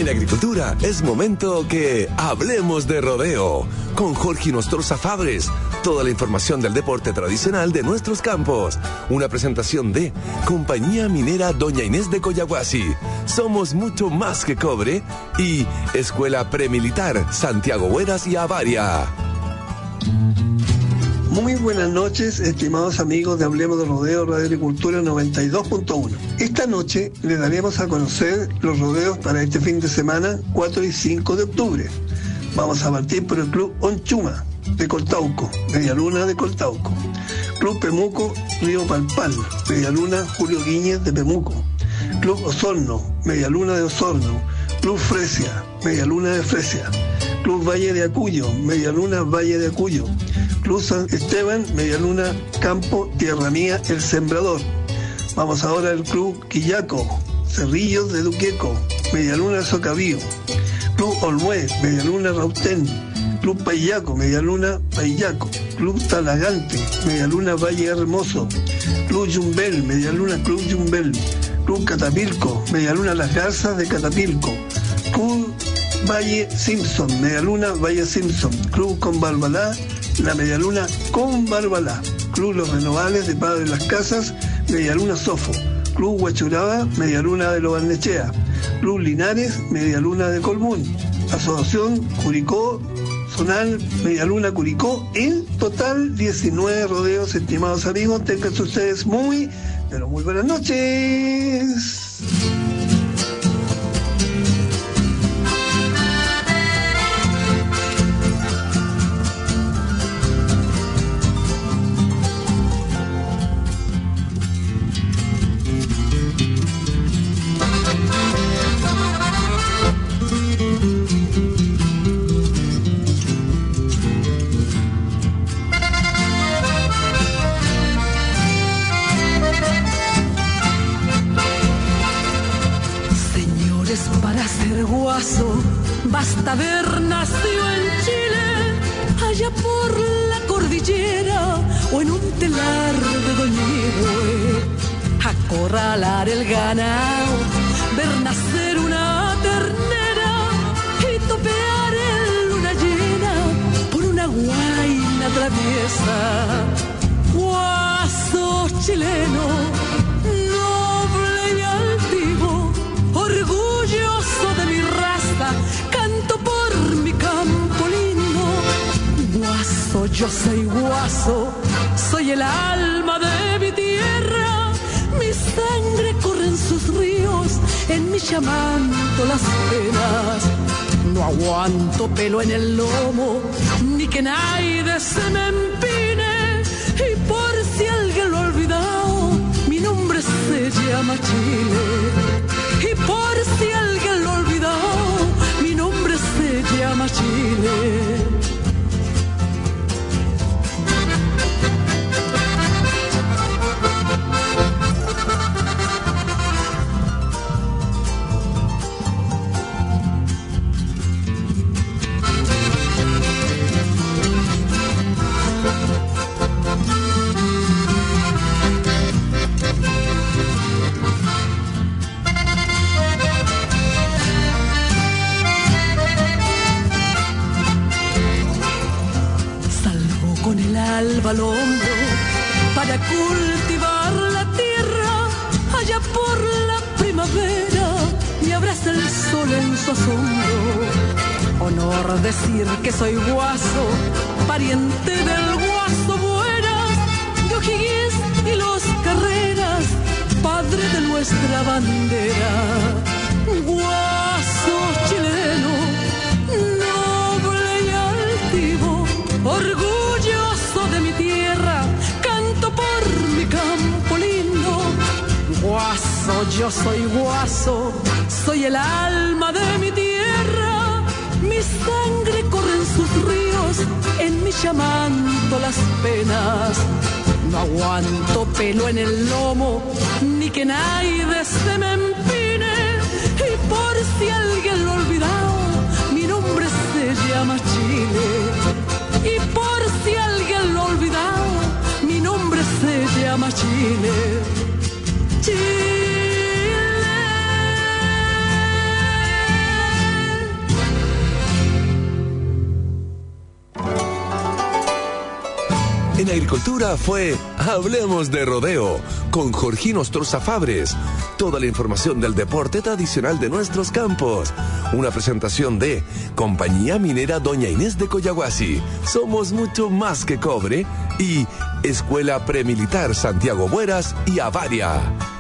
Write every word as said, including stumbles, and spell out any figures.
En Agricultura es momento que hablemos de rodeo con Jorge Nostroza Fabres. Toda la información del deporte tradicional de nuestros campos. Una presentación de Compañía Minera Doña Inés de Coyahuasi. Somos mucho más que cobre. Y Escuela Premilitar Santiago Hueras y Avaria. Muy buenas noches, estimados amigos de Hablemos de Rodeo Radio Agricultura noventa y dos punto uno. Esta noche les daremos a conocer los rodeos para este fin de semana, cuatro y cinco de octubre. Vamos a partir por el Club Onchuma de Coltauco, Media Luna de Coltauco. Club Pemuco, Río Palpal, Media Luna Julio Guíñez de Pemuco. Club Osorno, Media Luna de Osorno. Club Fresia, Media Luna de Fresia. Club Valle de Acuyo, Media Luna Valle de Acuyo. Club San Esteban, Media Luna Campo, Tierra Mía, El Sembrador. Vamos ahora al Club Quillaco, Cerrillos de Duqueco, Media Luna Socavío. Club Olmué, Media Luna Rautén. Club Payaco, Media Luna Payaco. Club Talagante, Media Luna Valle Hermoso. Club Yumbel, Media Luna Club Yumbel. Club Catapilco, Media Luna Las Garzas de Catapilco. Club Valle Simpson, Media Luna Valle Simpson. Club Con Barbalá, La Media Luna Con Barbalá. Club Los Renovales de Padre Las Casas, Media Luna Sofo. Club Huachuraba, Media Luna de Lo Barnechea. Club Linares, Media Luna de Colbún. Asociación Curicó Zonal, Media Luna Curicó. En total diecinueve rodeos, estimados amigos. Tengan ustedes muy, pero muy buenas noches. Basta haber nacido en Chile, allá por la cordillera o en un telar de Doñihue, acorralar el ganado, ver nacer una ternera y topear en luna llena por una guaina traviesa. Guaso chileno, noble y altivo, orgulloso de mi raza, canto por mi campo lindo. Guaso, yo soy guaso, soy el alma de mi tierra. Mi sangre corre en sus ríos, en mi chamanto las penas. No aguanto pelo en el lomo, ni que nadie se me empine. Y por si alguien lo ha olvidado, mi nombre se llama Chile. Y por si alguien lo ha olvidado, mi nombre se llama Chile. Alba al hombro para cultivar la tierra, allá por la primavera me abraza el sol en su asombro. Honor decir que soy guaso, pariente del guaso Buenas, de O'Higgins y los Carreras, padre de nuestra bandera. Guaso chileno, noble y altivo, orgulloso de mi tierra, canto por mi campo lindo. Guaso, yo soy guaso, soy el alma de mi tierra. Mi sangre corre en sus ríos, en mi chamanto las penas. No aguanto pelo en el lomo, ni que nadie se me empine. Y por si alguien lo ha olvidado, mi nombre se llama Chile. Y por si alguien lo ha olvidado, mi nombre se llama Chile. Chile. En agricultura fue Hablemos de Rodeo con Jorgino Ostroza Fabres. Toda la información del deporte tradicional de nuestros campos. Una presentación de Compañía Minera Doña Inés de Coyahuasi. Somos mucho más que cobre. Y Escuela Premilitar Santiago Bueras y Avaria.